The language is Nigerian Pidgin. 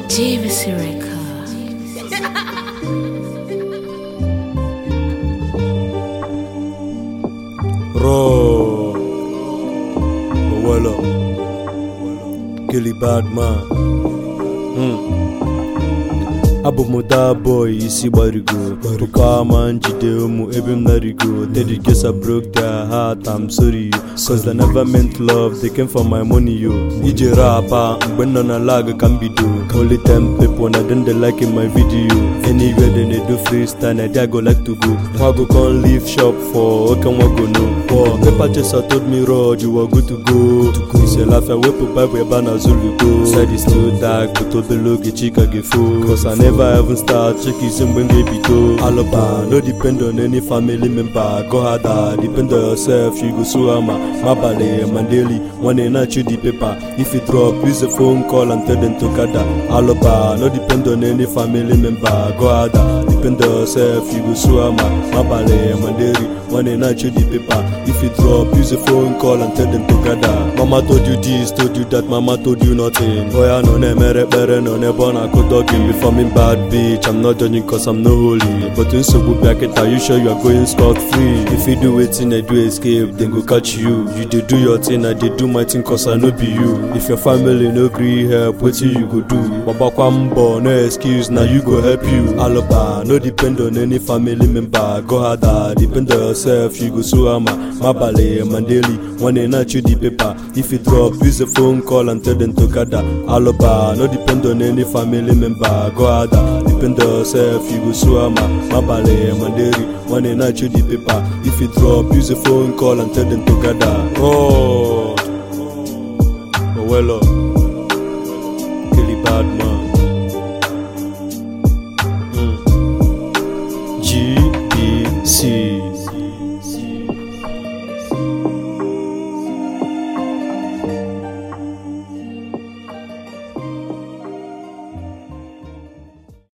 JVC Records. Raw, Owelo, Gilly Badman. Abumuda boy, isi barigo. Puka man jide umu ebim narigo. They the guess I broke their heart, I'm sorry. Cause they never meant love, they came for my money yo. Ije rapper, when on a lag can be do. Only 10 people, and then they like in my video. Anywhere then they do freestyle, and I go like to go. Wago can't leave shop for, okay, wago no. Oh, paper chaser told me road, you are good to go. It's a laugh, I whip up by where Bana Zulu go. Side is too dark, but to below get chica get full. Cause I never even start checking some when baby go. Aloba, no depend on any family member. Go harder, depend on yourself, you go suama. Mabale, Mandeli, one in a the paper. If you drop, use a phone call and tell them to gather. Aloba, no depend on any family member. Go harder, depend on yourself, you go suama. Mabale, Mandeli, one in a the paper. If you drop, use a phone call and tell them to gather. Mama told you this, told you that, mama told you nothing. Boy, I know never better, no never I could dog him before me bad bitch. I'm not judging cause I'm no holy. But in so good bracket, are you sure you are going scot free? If you do it in I do escape, then go catch you. You did do your thing, I did do my thing cause I know be you. If your family no agree help, what you go do? Baba Kwambo, no excuse, now you go help you. Aloba, no depend on any family member. Go harder, depend on yourself, you go suama. Mabale, Mandeli, one in a the paper. If you drop, use a phone call and tell them to gather. Aloba, no depend on any family member. Go harder, depend on yourself, you go suama. Mabale, Mandeli, one in a the paper. If you drop, use a phone call and tell them to gather. Oh, Owelo.